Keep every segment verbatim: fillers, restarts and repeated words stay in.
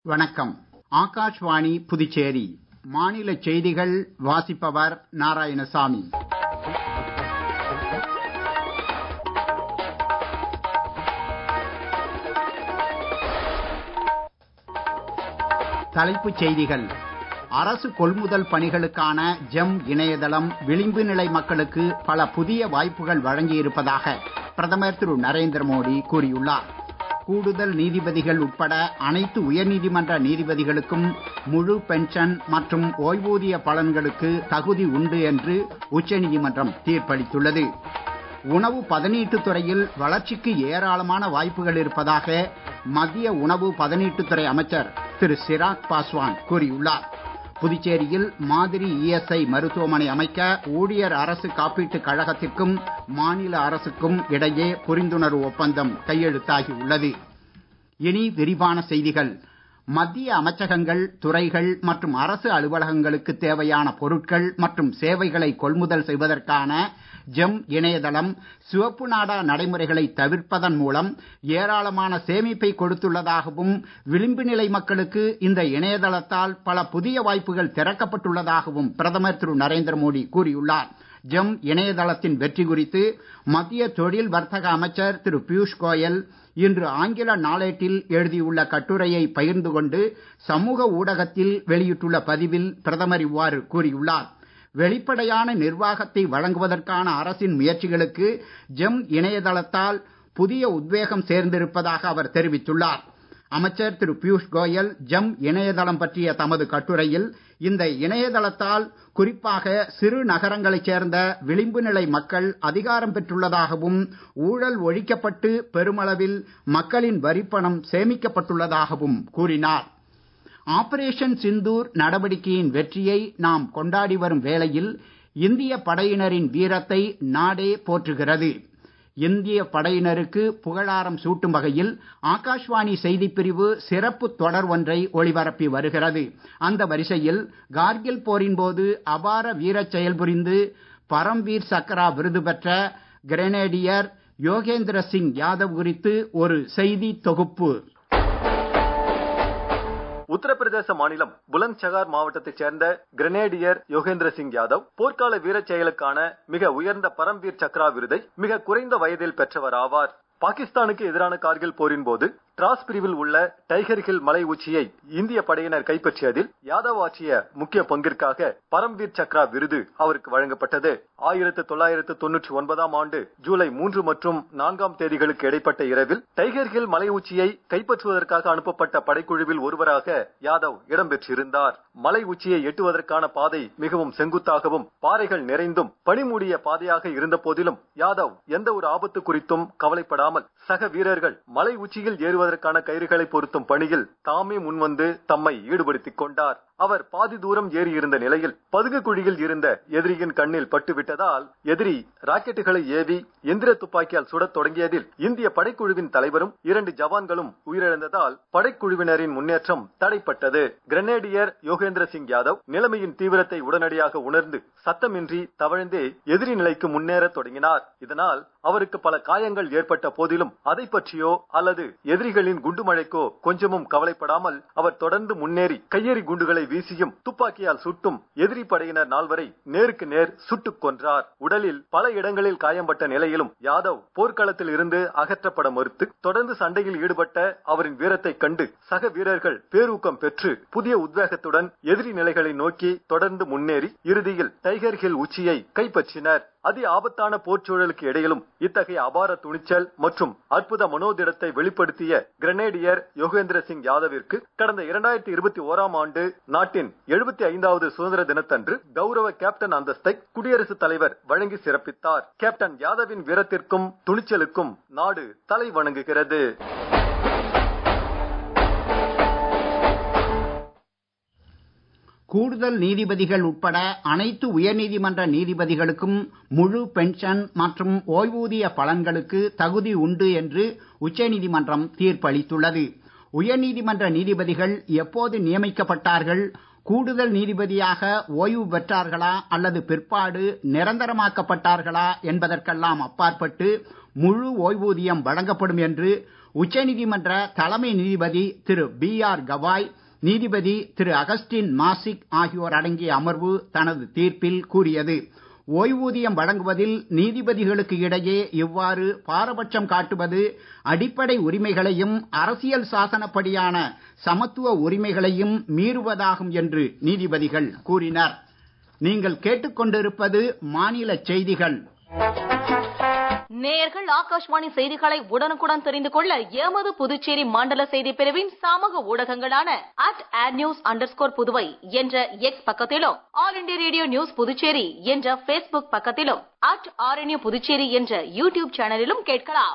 வணக்கம். ஆகாஷ்வாணி புதுச்சேரி. மாநில செய்திகள் வாசிப்பவர் நாராயணசாமி. தலைப்புச் செய்திகள். அரசு கொள்முதல் பணிகளுக்கான ஜெம் இணையதளம் விளிம்பு நிலை மக்களுக்கு பல புதிய வாய்ப்புகள் வழங்கியிருப்பதாக பிரதமர் திரு நரேந்திர மோடி கூறியுள்ளார். கூடுதல் நீதிபதிகள் உட்பட அனைத்து உயர்நீதிமன்ற நீதிபதிகளுக்கும் முழு பென்ஷன் மற்றும் ஓய்வூதிய பலன்களுக்கு தகுதி உண்டு என்று உச்சநீதிமன்றம் தீர்ப்பளித்துள்ளது. உணவு பதனீட்டுத் துறையில் வளர்ச்சிக்கு ஏராளமான வாய்ப்புகள் இருப்பதாக மத்திய உணவு பதனீட்டுத்துறை அமைச்சர் திரு சிராக் பாஸ்வான் கூறியுள்ளார். புதுச்சேரியில் மாதிரி இஎஸ்ஐ மருத்துவமனை அமைக்க ஊழியர் அரசு காப்பீட்டுக் கழகத்திற்கும் மாநில அரசுக்கும் இடையே புரிந்துணர்வு ஒப்பந்தம் கையெழுத்தாகி உள்ளது. இனி விரிவான செய்திகள். மத்திய அமைச்சகங்கள், துறைகள் மற்றும் அரசு அலுவலகங்களுக்கு தேவையான பொருட்கள் மற்றும் சேவைகளை கொள்முதல் செய்வதற்கான ஜெம் இணையதளம் சிவப்பு நாடா நடைமுறைகளை தவிர்ப்பதன் மூலம் ஏராளமான சேமிப்பை கொடுத்துள்ளதாகவும், விளிம்பு நிலை மக்களுக்கு இந்த இணையதளத்தால் பல புதிய வாய்ப்புகள் திறக்கப்பட்டுள்ளதாகவும் பிரதமர் திரு நரேந்திர மோடி கூறியுள்ளார். ஜெம் இணையதளத்தின் வெற்றி குறித்து மத்திய தொழில் வர்த்தக அமைச்சர் திரு பியூஷ் கோயல் இன்று ஆங்கில நாளேட்டில் எழுதியுள்ள கட்டுரையை பகிர்ந்து கொண்டு சமூக ஊடகத்தில் வெளியிட்டுள்ள பதிவில் பிரதமர் இவ்வாறு கூறியுள்ளார். வெளிப்படையான நிர்வாகத்தை வழங்குவதற்கான அரசின் முயற்சிகளுக்கு ஜெம் இணையதளத்தால் புதிய உத்வேகம் சேர்ந்திருப்பதாக அவர் தெரிவித்துள்ளார். அமைச்சர் திரு பியூஷ் கோயல் ஜெம் இணையதளம் பற்றிய தமது கட்டுரையில், இந்த இணையதளத்தால் குறிப்பாக சிறு நகரங்களைச் சேர்ந்த விளிம்பு நிலை மக்கள் அதிகாரம் பெற்றுள்ளதாகவும், ஊழல் ஒழிக்கப்பட்டு பெருமளவில் மக்களின் வரிப்பணம் சேமிக்கப்பட்டுள்ளதாகவும் கூறினார். ஆபரேஷன் சிந்தூர் நடவடிக்கையின் வெற்றியை நாம் கொண்டாடி வரும் வேளையில் இந்திய படையினரின் வீரத்தை நாடே போற்றுகிறது. இந்திய படையினருக்கு புகழாரம் சூட்டும் வகையில் ஆகாஷ்வாணி செய்திப்பிரிவு சிறப்பு தொடர் ஒன்றை ஒளிபரப்பி வருகிறது. அந்த வரிசையில் கார்கில் போரின் போது அபார வீரச் செயல் புரிந்து பரம்வீர் சக்ரா விருது பெற்ற கிரெனேடியர் யோகேந்திர சிங் யாதவ் குறித்து ஒரு செய்தி தொகுப்பு. உத்தரப்பிரதேச மாநிலம் புலந்த்சஹர் மாவட்டத்தைச் சேர்ந்த கிரெனேடியர் யோகேந்திர சிங் யாதவ் போர்க்கால வீரச் செயலுக்கான மிக உயர்ந்த பரம்வீர் சக்ரா விருதை மிக குறைந்த வயதில் பெற்றவர் ஆவார். பாகிஸ்தானுக்கு எதிரான கார்கில் போரின் போது டிராஸ் பிரிவில் உள்ள டைகர் ஹில் மலை உச்சியை இந்திய படையினர் கைப்பற்றியதில் யாதவ் ஆற்றிய முக்கிய பங்கிற்காக பரம்வீர் சக்ரா விருது அவருக்கு வழங்கப்பட்டது. ஆயிரத்து தொள்ளாயிரத்து தொன்னூற்றி ஒன்பதாம் ஆண்டு ஜூலை மூன்று மற்றும் நான்காம் தேதிகளுக்கு இடைப்பட்ட இரவில் டைகர் ஹில் மலை உச்சியை கைப்பற்றுவதற்காக அனுப்பப்பட்ட படைக்குழுவில் ஒருவராக யாதவ் இடம்பெற்றிருந்தார். மலை உச்சியை எட்டுவதற்கான பாதை மிகவும் செங்குத்தாகவும் பாறைகள் நிறைந்தும் பனிமூடிய பாதையாக இருந்த போதிலும் யாதவ் எந்த ஒரு ஆபத்து குறித்தும் கவலைப்படாமல் சக வீரர்கள் மலை உச்சியில் ஏறுவதற்கான கயிறுகளை பொருத்தும் பணியில் தாமே முன்வந்து தம்மை ஈடுபடுத்திக் கொண்டார். அவர் பாதி தூரம் ஏறி இருந்த நிலையில் பதுங்கு குழியில் இருந்த எதிரியின் கண்ணில் பட்டுவிட்டதால் எதிரி ராக்கெட்டுகளை ஏவி எந்திர துப்பாக்கியால் சுடத் தொடங்கியதில் இந்திய படைக்குழுவின் தலைவரும் இரண்டு ஜவான்களும் உயிரிழந்ததால் படைக்குழுவினரின் முன்னேற்றம் தடைப்பட்டது. கிரெனேடியர் யோகேந்திர சிங் யாதவ் நிலைமையின் தீவிரத்தை உடனடியாக உணர்ந்து சத்தமின்றி தவழ்ந்தே எதிரி நிலைக்கு முன்னேற தொடங்கினார். இதனால் அவருக்கு பல காயங்கள் ஏற்பட்ட போதிலும் அதை பற்றியோ அல்லது எதிரிகளின் குண்டுமழைக்கோ கொஞ்சமும் கவலைப்படாமல் அவர் தொடர்ந்து முன்னேறி கையெறி குண்டுகளை வீசியும் துப்பாக்கியால் சுட்டும் எதிரி படையினர் நால்வரை நேருக்கு நேர் சுட்டுக் கொன்றார். உடலில் பல இடங்களில் காயம்பட்ட நிலையிலும் யாதவ் போர்க்களத்தில் இருந்து அகற்றப்பட மறுத்து தொடர்ந்து சண்டையில் ஈடுபட்ட அவரின் வீரத்தை கண்டு சக வீரர்கள் பேரூக்கம் பெற்று புதிய உத்வேகத்துடன் எதிரி நிலைகளை நோக்கி தொடர்ந்து முன்னேறி இறுதியில் டைகர் ஹில் உச்சியை கைப்பற்றினர். அதி ஆபத்தான போர்ச்சூழலுக்கு இடையிலும் இத்தகைய அபார துணிச்சல் மற்றும் அற்புத மனோதிடத்தை வெளிப்படுத்திய கிரெனேடியர் யோகேந்திர சிங் யாதவிற்கு கடந்த இரண்டாயிரத்தி இருபத்தி ஓராம் ஆண்டு நாட்டின் எழுபத்தி ஐந்தாவது சுதந்திர தினத்தன்று கௌரவ கேப்டன் அந்தஸ்தை குடியரசுத் தலைவர் வழங்கி சிறப்பித்தார். கேப்டன் யாதவின் வீரத்திற்கும் துணிச்சலுக்கும் நாடு தலை வணங்குகிறது. கூடுதல் நீதிபதிகள் உட்பட அனைத்து உயர்நீதிமன்ற நீதிபதிகளுக்கும் முழு பென்ஷன் மற்றும் ஓய்வூதிய பலன்களுக்கு தகுதி உண்டு என்று உச்சநீதிமன்றம் தீர்ப்பளித்துள்ளது. உயர்நீதிமன்ற நீதிபதிகள் எப்போது நியமிக்கப்பட்டார்கள், கூடுதல் நீதிபதியாக ஓய்வு பெற்றார்களா அல்லது பிற்பாடு நிரந்தரமாக்கப்பட்டார்களா என்பதற்கெல்லாம் அப்பாற்பட்டு முழு ஓய்வூதியம் வழங்கப்படும் என்று உச்சநீதிமன்ற தலைமை நீதிபதி திரு பி ஆர் கவாய், நீதிபதி திரு அகஸ்டின் மாசிக் ஆகியோர் அடங்கிய அமர்வு தனது தீர்ப்பில் கூறியது. ஓய்வூதியம் வழங்குவதில் நீதிபதிகளுக்கு இடையே இவ்வாறு பாரபட்சம் காட்டுவது அடிப்படை உரிமைகளையும் அரசியல் சாசனப்படியான சமத்துவ உரிமைகளையும் மீறுவதாகும் என்று நீதிபதிகள் கூறினர். நீங்கள் கேட்டுக்கொண்டிருப்பது மாநில செய்திகள். நேயர்கள் ஆகாஷ்வாணி செய்திகளை உடனுக்குடன் தெரிந்து கொள்ள எமது புதுச்சேரி மண்டல செய்தி பிரிவின் சமூக ஊடகங்களான அட் ஆட் நியூஸ் அண்டர் ஸ்கோர் புதுவை என்ற எக்ஸ் பக்கத்திலும், All India Radio News Puducherry என்ற பேஸ்புக் பக்கத்திலும், அட் ஆர்என்யூ புதுச்சேரி என்ற யூடியூப் சேனலிலும் கேட்கலாம்.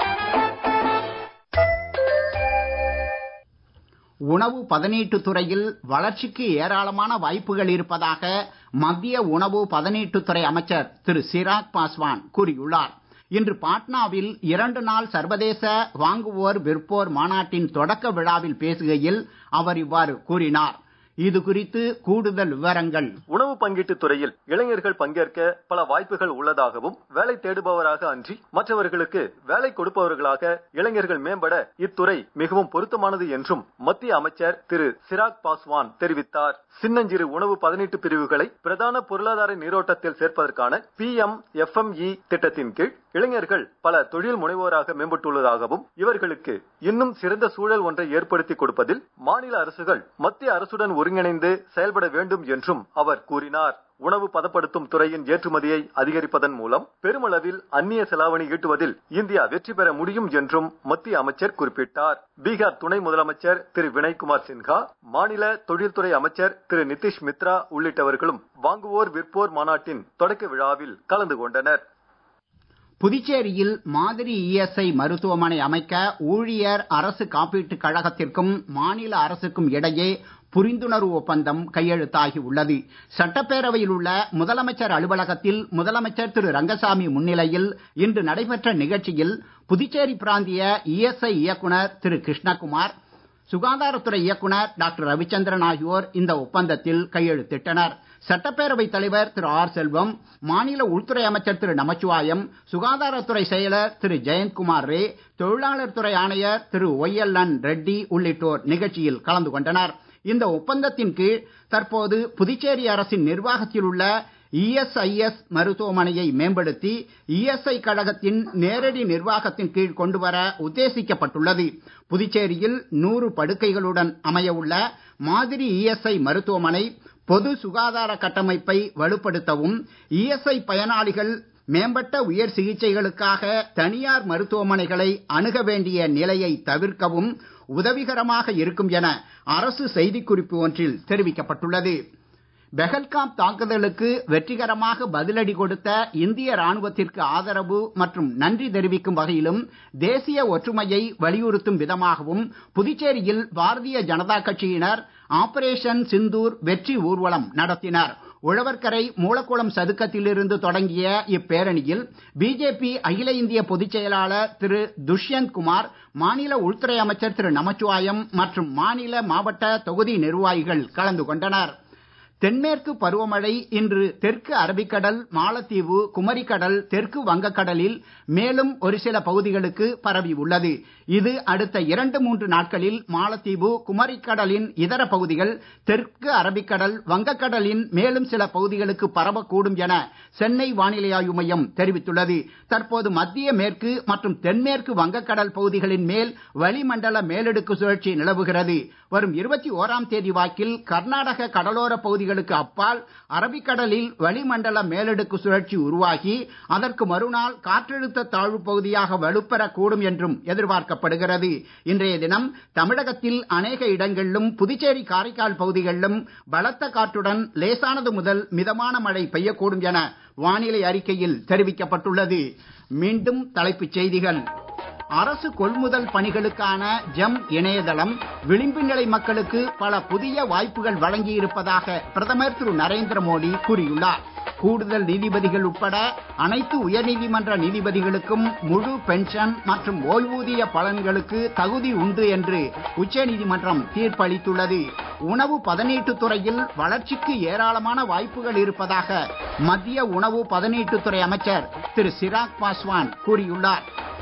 உணவு பதனீட்டு துறையில் வளர்ச்சிக்கு ஏராளமான வாய்ப்புகள் இருப்பதாக மத்திய உணவு பதனீட்டுத்துறை அமைச்சர் திரு சிராக் பாஸ்வான் கூறியுள்ளார். இன்று பாட்னாவில் இரண்டு நாள் சர்வதேச வாங்குவோர் விற்போர் மாநாட்டின் தொடக்க விழாவில் பேசுகையில் அவர் இவ்வாறு கூறினார். இது குறித்து கூடுதல் விவரங்கள். உணவு பங்கீட்டு துறையில் இளைஞர்கள் பங்கேற்க பல வாய்ப்புகள் உள்ளதாகவும், வேலை தேடுபவராக அன்றி மற்றவர்களுக்கு வேலை கொடுப்பவர்களாக இளைஞர்கள் மேம்பட இத்துறை மிகவும் பொருத்தமானது என்றும் மத்திய அமைச்சர் திரு சிராக் பாஸ்வான் தெரிவித்தார். சின்னஞ்சிறு உணவு பதனீட்டு பிரிவுகளை பிரதான பொருளாதார நீரோட்டத்தில் சேர்ப்பதற்கான P M F M E திட்டத்தின் கீழ் இளைஞர்கள் பல தொழில் முனைவோராக மேம்பட்டுள்ளதாகவும், இவர்களுக்கு இன்னும் சிறந்த சூழல் ஒன்றை ஏற்படுத்தி கொடுப்பதில் மாநில அரசுகள் மத்திய அரசுடன் ஒருங்கிணைந்து செயல்பட வேண்டும் என்றும் அவர் கூறினார். உணவு பதப்படுத்தும் துறையின் ஏற்றுமதியை அதிகரிப்பதன் மூலம் பெருமளவில் அந்நிய செலாவணி ஈட்டுவதில் இந்தியா வெற்றி பெற முடியும் என்றும் மத்திய அமைச்சர் குறிப்பிட்டார். பீகார் துணை முதலமைச்சர் திரு வினய்குமார் சின்ஹா, மாநில தொழில்துறை அமைச்சர் திரு நிதிஷ் மித்ரா உள்ளிட்டவர்களும் வாங்குவோர் விற்போர் மாநாட்டின் தொடக்க விழாவில் கலந்து கொண்டனர். புதுச்சேரியில் மாதிரி இஎஸ்ஐ மருத்துவமனை அமைக்க ஊழியர் அரசு காப்பீட்டுக் கழகத்திற்கும் மாநில அரசுக்கும் இடையே புரிந்துணர்வு ஒப்பந்தம் கையெழுத்தாகி உள்ளது. சட்டப்பேரவையில் உள்ள முதலமைச்சர் அலுவலகத்தில் முதலமைச்சர் திரு ரங்கசாமி முன்னிலையில் இன்று நடைபெற்ற நிகழ்ச்சியில் புதுச்சேரி பிராந்திய இஎஸ்ஐ இயக்குனர் திரு கிருஷ்ணகுமார், சுகாதாரத்துறை இயக்குனர் டாக்டர் ரவிச்சந்திரன் ஆகியோர் இந்த ஒப்பந்தத்தில் கையெழுத்திட்டனர். சட்டப்பேரவை தலைவர் திரு ஆர் செல்வம், மாநில உள்துறை அமைச்சர் திரு நமச்சிவாயம், சுகாதாரத்துறை செயலர் திரு ஜெயந்த்குமார் ரே, தொழிலாளர் துறை ஆணையர் திரு ஒய் எல் என் ரெட்டி உள்ளிட்டோர் நிகழ்ச்சியில் கலந்து கொண்டனர். இந்த ஒப்பந்தத்தின் கீழ் தற்போது புதுச்சேரி அரசின் நிர்வாகத்தில் உள்ள இஎஸ்ஐஎஸ் மருத்துவமனையை மேம்படுத்தி இஎஸ்ஐ கழகத்தின் நேரடி நிர்வாகத்தின் கீழ் கொண்டுவர உத்தேசிக்கப்பட்டுள்ளது. புதுச்சேரியில் நூறு படுக்கைகளுடன் அமைய உள்ள மாதிரி இஎஸ்ஐ மருத்துவமனை பொது சுகாதார கட்டமைப்பை வலுப்படுத்தவும், இஎஸ்ஐ பயனாளிகள் மேம்பட்ட உயர் சிகிச்சைகளுக்காக தனியார் மருத்துவமனைகளை அணுக வேண்டிய நிலையை தவிர்க்கவும் உதவிகரமாக இருக்கும் என அரசு செய்திக்குறிப்பு ஒன்றில் தெரிவிக்கப்பட்டுள்ளது. பெஹல்காம் தாக்குதலுக்கு வெற்றிகரமாக பதிலடி கொடுத்த இந்திய ராணுவத்திற்கு ஆதரவு மற்றும் நன்றி தெரிவிக்கும் வகையிலும் தேசிய ஒற்றுமையை வலியுறுத்தும் விதமாகவும் புதுச்சேரியில் பாரதிய ஜனதா கட்சியினர் ஆபரேஷன் சிந்தூர் வெற்றி ஊர்வலம் நடத்தினர். உழவர்கரை மூலக்குளம் சதுக்கத்திலிருந்து தொடங்கிய இப்பேரணியில் பிஜேபி அகில இந்திய பொதுச் செயலாளர் திரு துஷ்யந்த் குமார், மாநில உள்துறை அமைச்சர் திரு நமச்சிவாயம் மற்றும் மாநில மாவட்ட தொகுதி நிர்வாகிகள் கலந்து கொண்டனர். தென்மேற்கு பருவமழை இன்று தெற்கு அரபிக்கடல், மாலத்தீவு, குமரிக்கடல், தெற்கு வங்கக்கடலில் மேலும் ஒரு சில பகுதிகளுக்கு பரவி உள்ளது. இது அடுத்த இரண்டு மூன்று நாட்களில் மாலத்தீவு, குமரிக்கடலின் இதர பகுதிகள், தெற்கு அரபிக்கடல், வங்கக்கடலின் மேலும் சில பகுதிகளுக்கு பரவக்கூடும் என சென்னை வானிலை ஆய்வு மையம் தெரிவித்துள்ளது. தற்போது மத்திய மேற்கு மற்றும் தென்மேற்கு வங்கக்கடல் பகுதிகளின் மேல் வளிமண்டல மேலடுக்கு சுழற்சி நிலவுகிறது. வரும் இருபத்தி ஓராம் தேதி வாக்கில் கர்நாடக கடலோர பகுதிகளுக்கு அப்பால் அரபிக்கடலில் வளிமண்டல மேலடுக்கு சுழற்சி உருவாகி அதற்கு மறுநாள் காற்றழுத்த தாழ்வு பகுதியாக வலுப்பெறக்கூடும் என்றும் எதிர்பார்க்கப்படுகிறது. இன்றைய தினம் தமிழகத்தில் அநேக இடங்களிலும் புதுச்சேரி காரைக்கால் பகுதிகளிலும் பலத்த காற்றுடன் லேசானது முதல் மிதமான மழை பெய்யக்கூடும் என வானிலை அறிக்கையில் தெரிவிக்கப்பட்டுள்ளது. மீண்டும் தலைப்புச் செய்திகள். அரசு கொள்முதல் பணிகளுக்கான ஜெம் இணையதளம் விளிம்பு நிலை மக்களுக்கு பல புதிய வாய்ப்புகள் வழங்கியிருப்பதாக பிரதமர் திரு நரேந்திர மோடி கூறியுள்ளார். கூடுதல் நீதிபதிகள் உட்பட அனைத்து உயர்நீதிமன்ற நீதிபதிகளுக்கும் முழு பென்ஷன் மற்றும் ஓய்வூதிய பலன்களுக்கு தகுதி உண்டு என்று உச்சநீதிமன்றம் தீர்ப்பளித்துள்ளது. உணவு பதனீட்டு துறையில் வளர்ச்சிக்கு ஏராளமான வாய்ப்புகள் இருப்பதாக மத்திய உணவு பதனீட்டுத்துறை அமைச்சர் திரு சிராக் பாஸ்வான் கூறியுள்ளார்.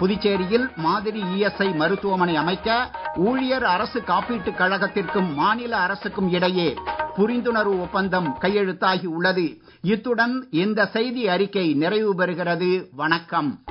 புதுச்சேரியில் மாதிரி இஎஸ்ஐ மருத்துவமனை அமைக்க ஊழியர் அரசு காப்பீட்டுக் கழகத்திற்கும் மாநில அரசுக்கும் இடையே புரிந்துணர்வு ஒப்பந்தம் கையெழுத்தாகி உள்ளது. இத்துடன் இந்த செய்தி அறிக்கை நிறைவு பெறுகிறது. வணக்கம்.